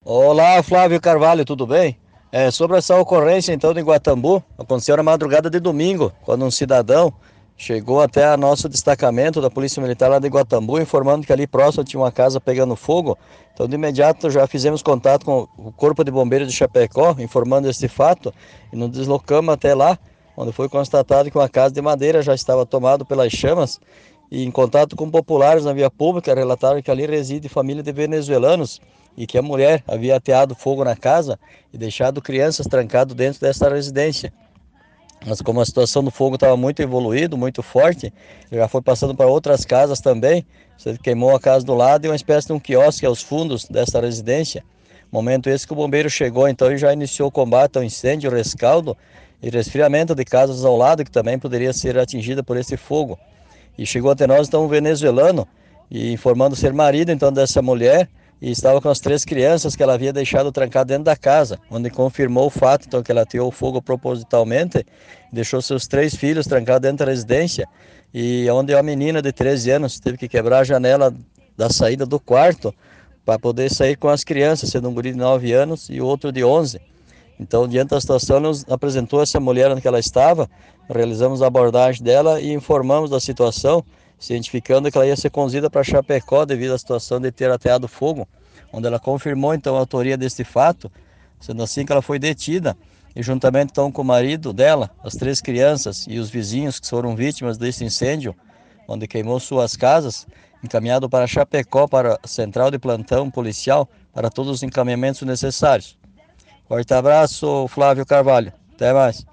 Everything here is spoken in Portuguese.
Olá, Flávio Carvalho, tudo bem? Sobre essa ocorrência então de Guatambu, aconteceu na madrugada de domingo, quando um cidadão chegou até a nosso destacamento da Polícia Militar lá de Guatambu, informando que ali próximo tinha uma casa pegando fogo. Então de imediato já fizemos contato com o Corpo de Bombeiros de Chapecó, informando esse fato, e nos deslocamos até lá, onde foi constatado que uma casa de madeira já estava tomada pelas chamas. E em contato com populares na via pública, relataram que ali reside família de venezuelanos e que a mulher havia ateado fogo na casa e deixado crianças trancadas dentro dessa residência. Mas como a situação do fogo estava muito evoluído, muito forte, já foi passando para outras casas também. Você queimou a casa do lado e uma espécie de um quiosque aos fundos dessa residência. Momento esse que o bombeiro chegou então e já iniciou o combate ao incêndio, rescaldo e resfriamento de casas ao lado que também poderia ser atingida por esse fogo. E chegou até nós então um venezuelano, e informando ser marido então dessa mulher, e estava com as 3 crianças que ela havia deixado trancadas dentro da casa, onde confirmou o fato então que ela ateou o fogo propositalmente, deixou seus 3 filhos trancados dentro da residência, e onde a menina de 13 anos teve que quebrar a janela da saída do quarto para poder sair com as crianças, sendo um guri de 9 anos e o outro de 11. Então, diante da situação, nos apresentou essa mulher onde ela estava, realizamos a abordagem dela e informamos da situação, cientificando que ela ia ser conduzida para Chapecó devido à situação de ter ateado fogo, onde ela confirmou então a autoria deste fato, sendo assim que ela foi detida e juntamente então com o marido dela, as 3 crianças e os vizinhos que foram vítimas desse incêndio, onde queimou suas casas, encaminhado para Chapecó, para a central de plantão policial, para todos os encaminhamentos necessários. Forte abraço, Flávio Carvalho. Até mais.